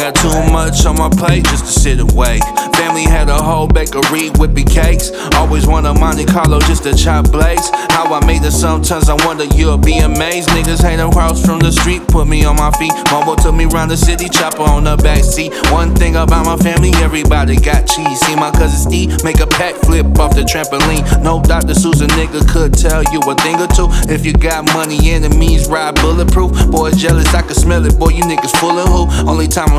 got too much on my plate just to sit and wait. Family had a whole bakery whipping cakes. Always wanted Monte Carlo just to chop blades. How I made it, sometimes I wonder, you'll be amazed. Niggas hate across from the street, put me on my feet. Mama took me round the city, chopper on the back seat. One thing about my family, everybody got cheese. See my cousin Steve make a pack flip off the trampoline. No Dr. Susan nigga could tell you a thing or two. If you got money, enemies ride bulletproof. Boys jealous, I can smell it. Boy, you niggas full of who? Only time I'm